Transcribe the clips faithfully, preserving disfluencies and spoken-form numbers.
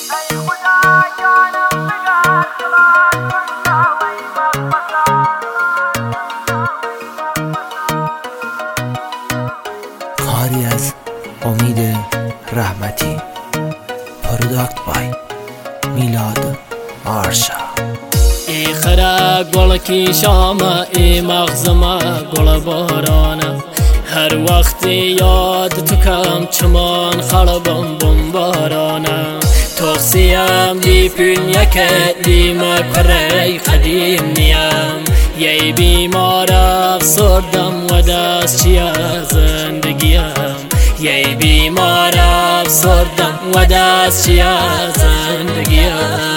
کاری از امید رحمتی، پروداکت بای میلاد آرشا. ای خرا گلکی شاما، ای مغزما گل بارانه، هر وقت یاد تو کم چمان خرابم بمبارانه. توصیم دی پنیکه دی مکره قدیم نیم، یه بیمار افسردم و دست چی از زندگیم، یه بیمار افسردم و دست چی از زندگیم.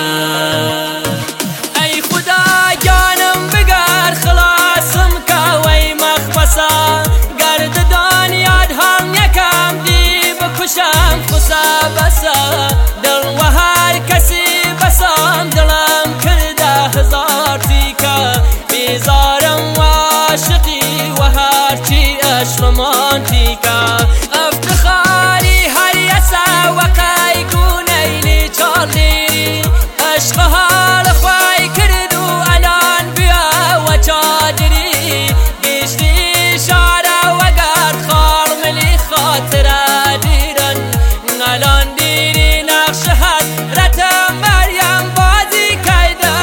ای خدا جانم بگر خلاصم که وی مخمسا، گرد دنیاد هم یکم دی بکشم خسا بسا، دل و هر کسی بسام دلم کرده هزار تیکا، بیزارم و عاشقی و هرچی اش رومانتیکا. افتخاری هر یسا و قایگون ایلی چالی، عشق حال خواهی کردو الان بیا و چادری، گشتی شعر و گرد خار ملی خاطر دیرن، الان دیری نقش حضرت مریم بازی کیده.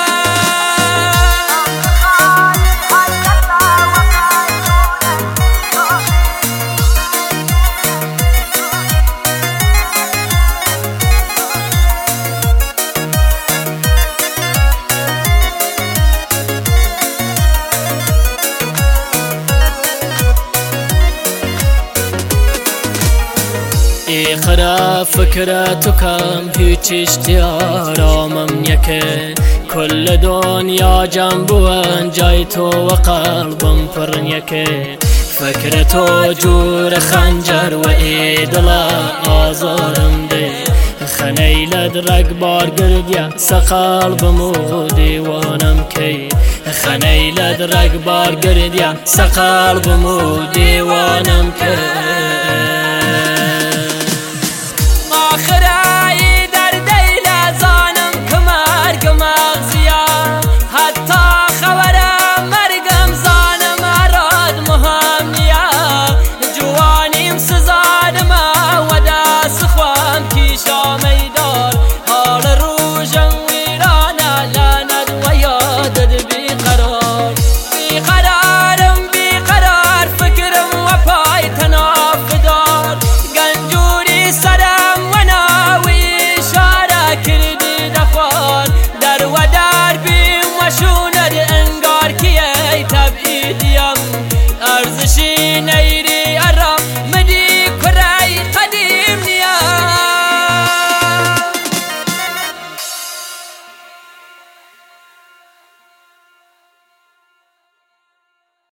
ای خرا فکر تو کم هیچ اشتیارامم یکه، کل دنیا جمع بوان جای تو و قلبم پر یکه. فکر تو جور خنجر و ای دلا آزارم ده، خنیلد رگ بار گردیا سقلبم و دیوانم کی، خنیلد رگ بار گردیا سقلبم و دیوانم کی.